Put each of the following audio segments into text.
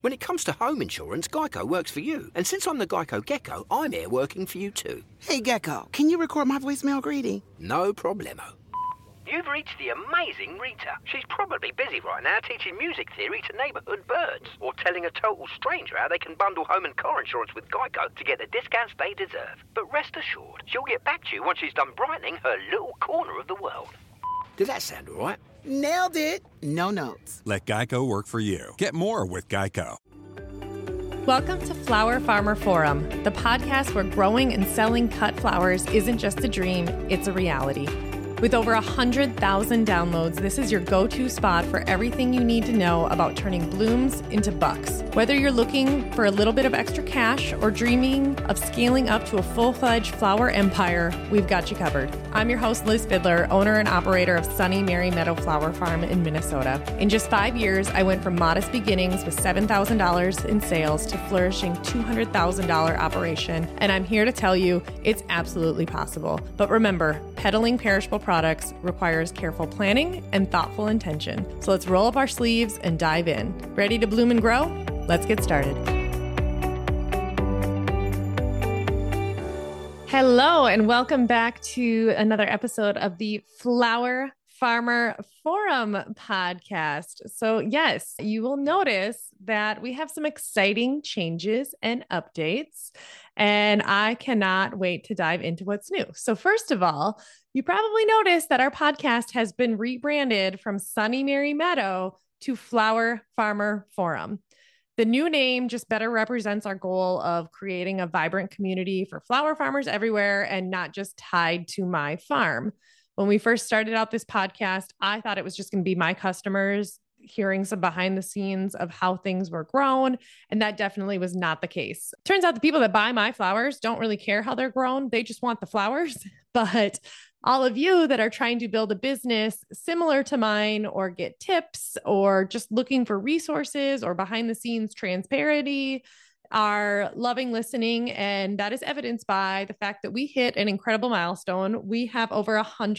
When it comes to home insurance, Geico works for you. And since I'm the Geico Gecko, I'm here working for you too. Hey, Gecko, can you record my voicemail greeting? No problemo. You've reached the amazing Rita. She's probably busy right now teaching music theory to neighbourhood birds, or telling a total stranger how they can bundle home and car insurance with Geico to get the discounts they deserve. But rest assured, she'll get back to you once she's done brightening her little corner of the world. Did that sound all right? Nailed it. No notes. Let Geico work for you. Get more with Geico. Welcome to Flower Farmer Forum, the podcast where growing and selling cut flowers isn't just a dream, it's a reality. With over 100,000 downloads, this is your go-to spot for everything you need to know about turning blooms into bucks. Whether you're looking for a little bit of extra cash or dreaming of scaling up to a full-fledged flower empire, we've got you covered. I'm your host, Liz Fiddler, owner and operator of Sunny Mary Meadow Flower Farm in Minnesota. In just 5 years, I went from modest beginnings with $7,000 in sales to flourishing $200,000 operation, and I'm here to tell you it's absolutely possible. But remember, peddling perishable products requires careful planning and thoughtful intention. So let's roll up our sleeves and dive in. Ready to bloom and grow? Let's get started. Hello, and welcome back to another episode of the Flower Farmer Forum podcast. So yes, you will notice that we have some exciting changes and updates, and I cannot wait to dive into what's new. So first of all, you probably noticed that our podcast has been rebranded from Sunny Mary Meadow to Flower Farmer Forum. The new name just better represents our goal of creating a vibrant community for flower farmers everywhere and not just tied to my farm. When we first started out this podcast, I thought it was just going to be my customers hearing some behind the scenes of how things were grown. And that definitely was not the case. Turns out the people that buy my flowers don't really care how they're grown. They just want the flowers. But all of you that are trying to build a business similar to mine or get tips or just looking for resources or behind the scenes transparency are loving listening. And that is evidenced by the fact that we hit an incredible milestone. We have over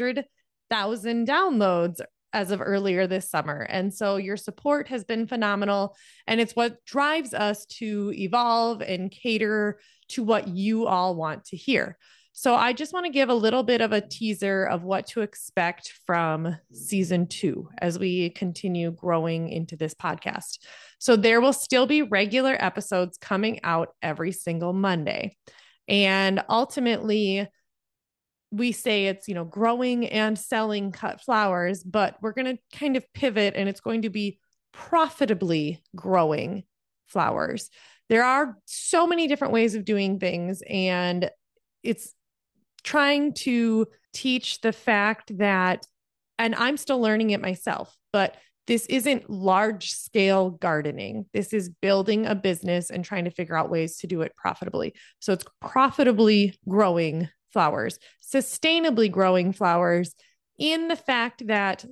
100,000 downloads as of earlier this summer. And so your support has been phenomenal. And it's what drives us to evolve and cater to what you all want to hear. So I just want to give a little bit of a teaser of what to expect from season 2 as we continue growing into this podcast. So there will still be regular episodes coming out every single Monday. And ultimately, we say it's, growing and selling cut flowers, but we're going to kind of pivot and it's going to be profitably growing flowers. There are so many different ways of doing things, and it's trying to teach the fact that, and I'm still learning it myself, but this isn't large scale gardening. This is building a business and trying to figure out ways to do it profitably. So it's profitably growing flowers, sustainably growing flowers, in the fact that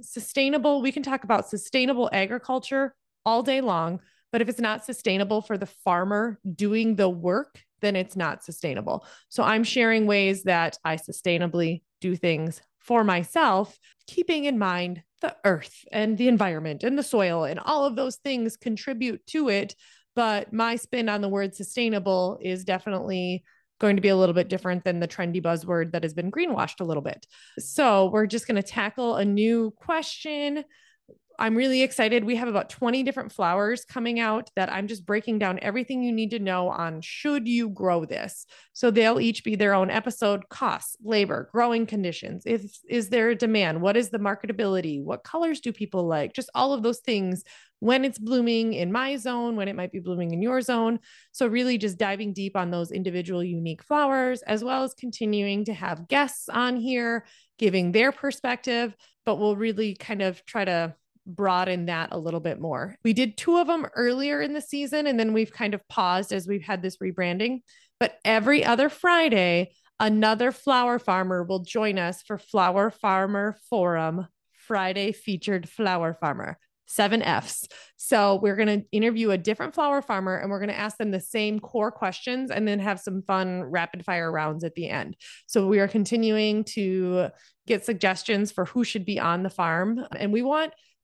we can talk about sustainable agriculture all day long, but if it's not sustainable for the farmer doing the work, then it's not sustainable. So I'm sharing ways that I sustainably do things for myself, keeping in mind the earth and the environment and the soil and all of those things contribute to it. But my spin on the word sustainable is definitely going to be a little bit different than the trendy buzzword that has been greenwashed a little bit. So we're just going to tackle a new question. I'm really excited. We have about 20 different flowers coming out that I'm just breaking down everything you need to know on should you grow this. So they'll each be their own episode: costs, labor, growing conditions. Is there a demand? What is the marketability? What colors do people like? Just all of those things, when it's blooming in my zone, when it might be blooming in your zone. So really just diving deep on those individual unique flowers, as well as continuing to have guests on here, giving their perspective, but we'll really kind of try to broaden that a little bit more. We did 2 of them earlier in the season, and then we've kind of paused as we've had this rebranding. But every other Friday, another flower farmer will join us for Flower Farmer Forum Friday featured flower farmer. 7 Fs. So we're going to interview a different flower farmer and we're going to ask them the same core questions and then have some fun rapid fire rounds at the end. So we are continuing to get suggestions for who should be on the farm. And we want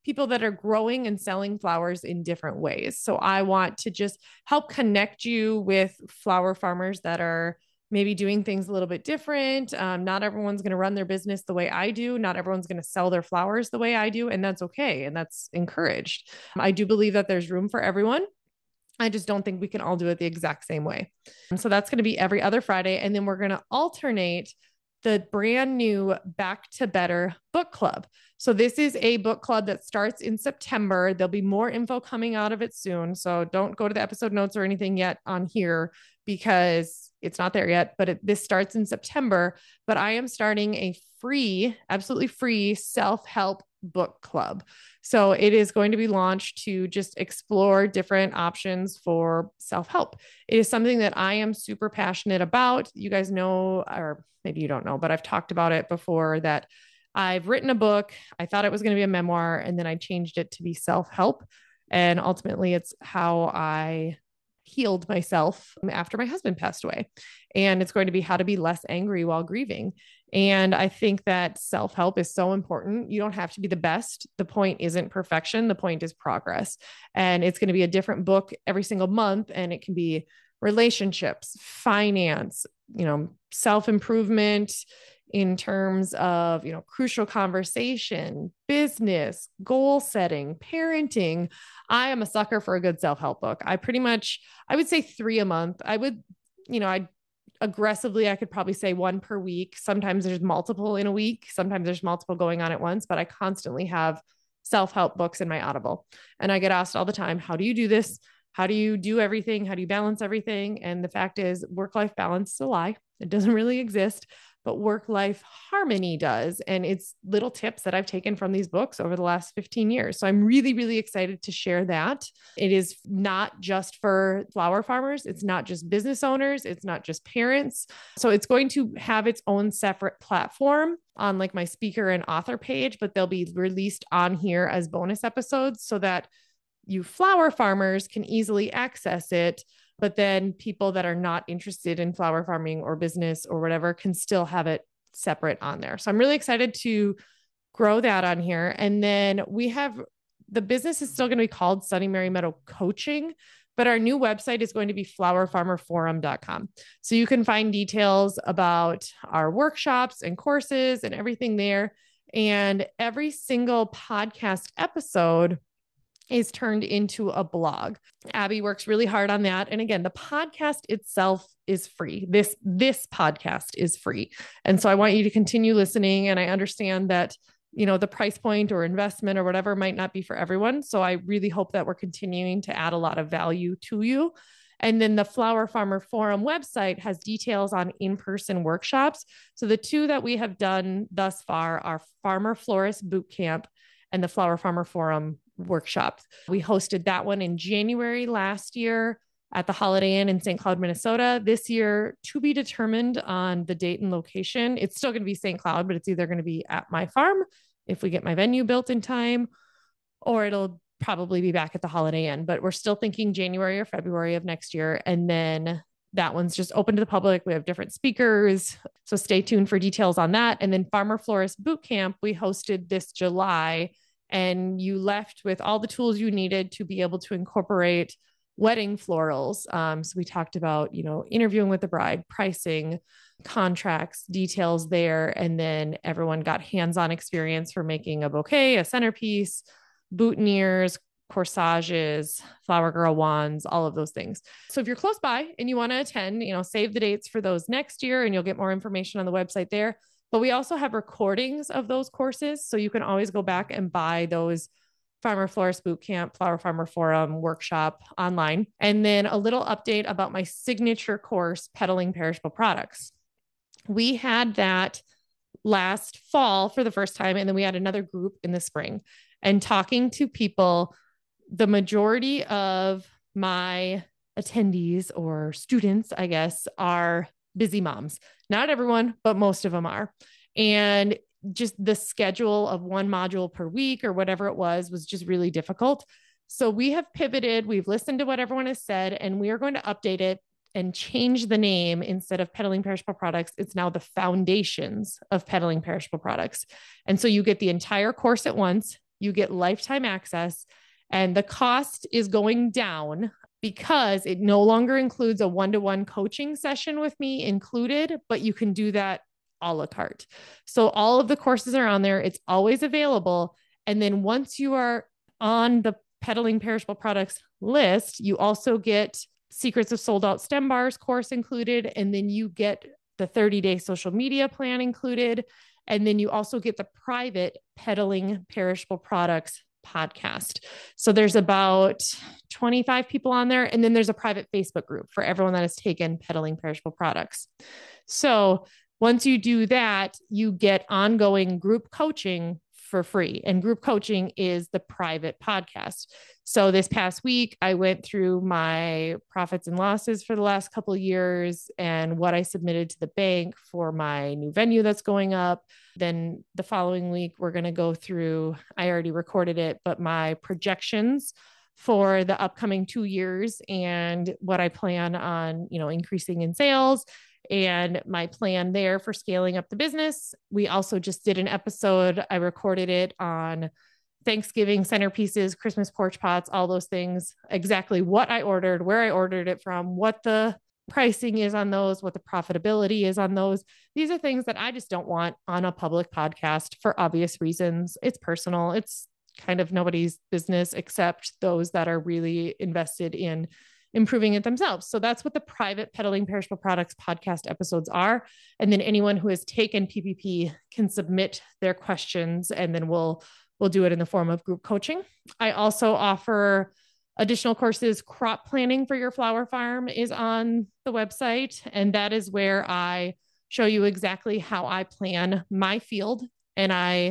people that are growing and selling flowers in different ways. So I want to just help connect you with flower farmers that are maybe doing things a little bit different. Not everyone's going to run their business the way I do. Not everyone's going to sell their flowers the way I do. And that's okay. And that's encouraged. I do believe that there's room for everyone. I just don't think we can all do it the exact same way. So that's going to be every other Friday. And then we're going to alternate the brand new Back to Better book club. So this is a book club that starts in September. There'll be more info coming out of it soon. So don't go to the episode notes or anything yet on here because it's not there yet, but this starts in September. But I am starting a free, absolutely free self-help book club. So it is going to be launched to just explore different options for self-help. It is something that I am super passionate about. You guys know, or maybe you don't know, but I've talked about it before that I've written a book. I thought it was going to be a memoir, and then I changed it to be self-help. And ultimately it's how I healed myself after my husband passed away. And it's going to be how to be less angry while grieving. And I think that self-help is so important. You don't have to be the best. The point isn't perfection. The point is progress. And it's going to be a different book every single month. And it can be relationships, finance, self-improvement in terms of, crucial conversation, business, goal setting, parenting. I am a sucker for a good self-help book. I would say 3 a month. I could probably say 1 per week. Sometimes there's multiple in a week. Sometimes there's multiple going on at once, but I constantly have self-help books in my Audible. And I get asked all the time, how do you do this? How do you do everything? How do you balance everything? And the fact is, work-life balance is a lie. It doesn't really exist, but work-life harmony does. And it's little tips that I've taken from these books over the last 15 years. So I'm really, really excited to share that. It is not just for flower farmers. It's not just business owners. It's not just parents. So it's going to have its own separate platform on like my speaker and author page, but they'll be released on here as bonus episodes so that you flower farmers can easily access it. But then people that are not interested in flower farming or business or whatever can still have it separate on there. So I'm really excited to grow that on here. And then the business is still going to be called Sunny Mary Meadow Coaching, but our new website is going to be flowerfarmerforum.com. So you can find details about our workshops and courses and everything there. And every single podcast episode is turned into a blog. Abby works really hard on that. And again, the podcast itself is free. This podcast is free. And so I want you to continue listening. And I understand that, the price point or investment or whatever might not be for everyone. So I really hope that we're continuing to add a lot of value to you. And then the Flower Farmer Forum website has details on in-person workshops. So the 2 that we have done thus far are Farmer Florist Bootcamp and the Flower Farmer Forum workshop. We hosted that one in January last year at the Holiday Inn in St. Cloud, Minnesota. This year, to be determined on the date and location. It's still going to be St. Cloud, but it's either going to be at my farm if we get my venue built in time, or it'll probably be back at the Holiday Inn. But we're still thinking January or February of next year. And then that one's just open to the public. We have different speakers. So stay tuned for details on that. And then Farmer Florist Bootcamp, we hosted this July, and you left with all the tools you needed to be able to incorporate wedding florals. So we talked about, interviewing with the bride, pricing, contracts, details there. And then everyone got hands-on experience for making a bouquet, a centerpiece, boutonnieres, corsages, flower girl wands, all of those things. So if you're close by and you want to attend, save the dates for those next year, and you'll get more information on the website there. But we also have recordings of those courses. So you can always go back and buy those Farmer Florist Bootcamp, Flower Farmer Forum workshop online. And then a little update about my signature course, Peddling Perishable Products. We had that last fall for the first time. And then we had another group in the spring. And talking to people, the majority of my attendees or students, I guess, are busy moms. Not everyone, but most of them are. And just the schedule of 1 module per week or whatever it was just really difficult. So we have pivoted. We've listened to what everyone has said, and we are going to update it and change the name. Instead of Peddling Perishable Products, it's now the Foundations of Peddling Perishable Products. And so you get the entire course at once. you get lifetime access, and the cost is going down because it no longer includes a one-to-one coaching session with me included, but you can do that a la carte. So all of the courses are on there. It's always available. And then once you are on the Peddling Perishable Products list, you also get Secrets of Sold Out Stem Bars course included. And then you get the 30-day social media plan included. And then you also get the private Peddling Perishable Products podcast. So there's about 25 people on there. And then there's a private Facebook group for everyone that has taken Peddling Perishable Products. So once you do that, you get ongoing group coaching for free. And group coaching is the private podcast. So this past week, I went through my profits and losses for the last couple of years and what I submitted to the bank for my new venue that's going up. Then the following week, we're going to go through, I already recorded it, but my projections for the upcoming 2 years and what I plan on, increasing in sales and my plan there for scaling up the business. We also just did an episode. I recorded it on Thanksgiving centerpieces, Christmas porch pots, all those things, exactly what I ordered, where I ordered it from, what the pricing is on those, what the profitability is on those. These are things that I just don't want on a public podcast for obvious reasons. It's personal. It's kind of nobody's business except those that are really invested in improving it themselves. So that's what the private Peddling Perishable Products podcast episodes are. And then anyone who has taken PPP can submit their questions, and then we'll do it in the form of group coaching. I also offer additional courses. Crop planning for your flower farm is on the website. And that is where I show you exactly how I plan my field. And I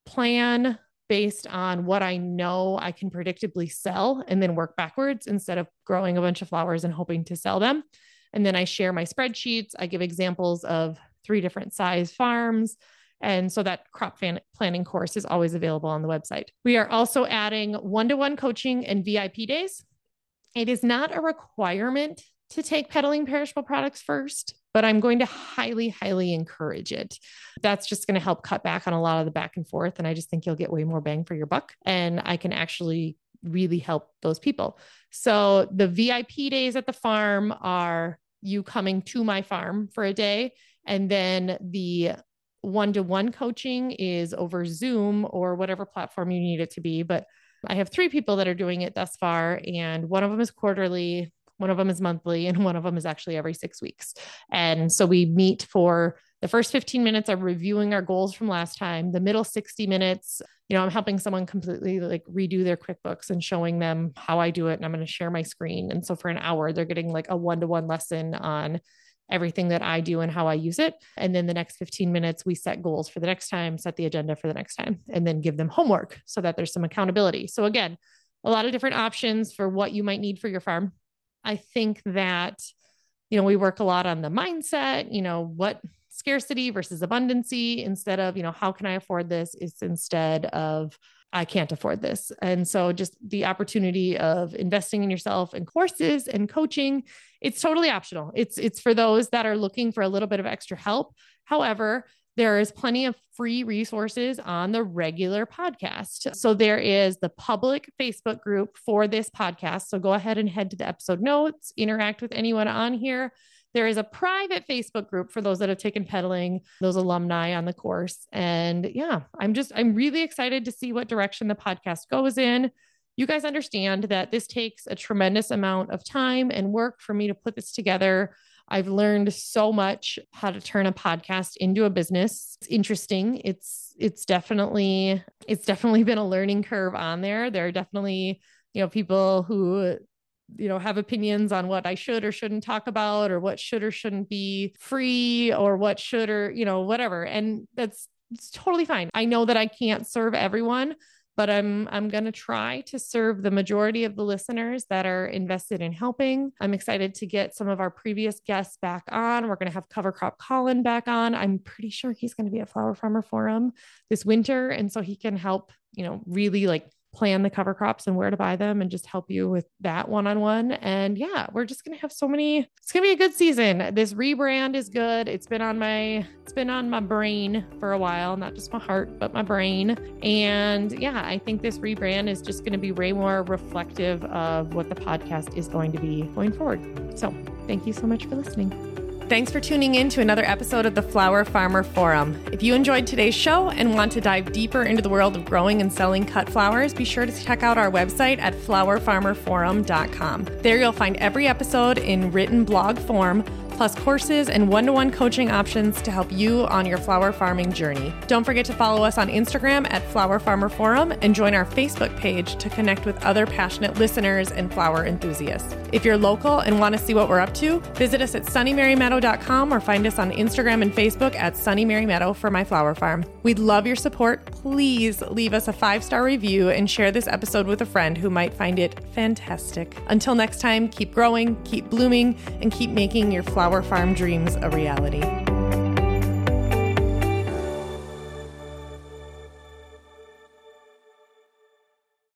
plan based on what I know I can predictably sell and then work backwards instead of growing a bunch of flowers and hoping to sell them. And then I share my spreadsheets. I give examples of 3 different size farms. And so that crop planning course is always available on the website. We are also adding one-to-one coaching and VIP days. It is not a requirement to take Peddling Perishable Products first, but I'm going to highly, highly encourage it. That's just going to help cut back on a lot of the back and forth. And I just think you'll get way more bang for your buck. And I can actually really help those people. So the VIP days at the farm are you coming to my farm for a day. And then the one-to-one coaching is over Zoom or whatever platform you need it to be. But I have 3 people that are doing it thus far. And one of them is quarterly, one of them is monthly, and one of them is actually every 6 weeks. And so we meet for the first 15 minutes of reviewing our goals from last time. The middle 60 minutes, I'm helping someone completely redo their QuickBooks and showing them how I do it. And I'm going to share my screen. And so for an hour, they're getting a one-to-one lesson on everything that I do and how I use it. And then the next 15 minutes, we set goals for the next time, set the agenda for the next time, and then give them homework so that there's some accountability. So again, a lot of different options for what you might need for your farm. I think that, we work a lot on the mindset, what scarcity versus abundancy instead of, how can I afford this is instead of I can't afford this. And so just the opportunity of investing in yourself and courses and coaching, it's totally optional. It's for those that are looking for a little bit of extra help. However, there is plenty of free resources on the regular podcast. So there is the public Facebook group for this podcast. So go ahead and head to the episode notes, interact with anyone on here. There is a private Facebook group for those that have taken peddling, those alumni on the course. And yeah, I'm really excited to see what direction the podcast goes in. You guys understand that this takes a tremendous amount of time and work for me to put this together. I've learned so much how to turn a podcast into a business. It's interesting. It's definitely been a learning curve on there. There are definitely, people who, have opinions on what I should or shouldn't talk about, or what should or shouldn't be free, or what should, or, whatever. And it's totally fine. I know that I can't serve everyone, but I'm going to try to serve the majority of the listeners that are invested in helping. I'm excited to get some of our previous guests back on. We're going to have Cover Crop Colin back on. I'm pretty sure he's going to be at Flower Farmer Forum this winter. And so he can help, really plan the cover crops and where to buy them and just help you with that one-on-one. And yeah, we're just going to have it's going to be a good season. This rebrand is good. It's been on my brain for a while, not just my heart, but my brain. And yeah, I think this rebrand is just going to be way more reflective of what the podcast is going to be going forward. So thank you so much for listening. Thanks for tuning in to another episode of the Flower Farmer Forum. If you enjoyed today's show and want to dive deeper into the world of growing and selling cut flowers, be sure to check out our website at flowerfarmerforum.com. There you'll find every episode in written blog form, plus courses and one-to-one coaching options to help you on your flower farming journey. Don't forget to follow us on Instagram at Flower Farmer Forum and join our Facebook page to connect with other passionate listeners and flower enthusiasts. If you're local and want to see what we're up to, visit us at sunnymarymeadow.com or find us on Instagram and Facebook at Sunny Mary Meadow for My Flower Farm. We'd love your support. Please leave us a 5-star review and share this episode with a friend who might find it fantastic. Until next time, keep growing, keep blooming, and keep making your flower farm dreams a reality.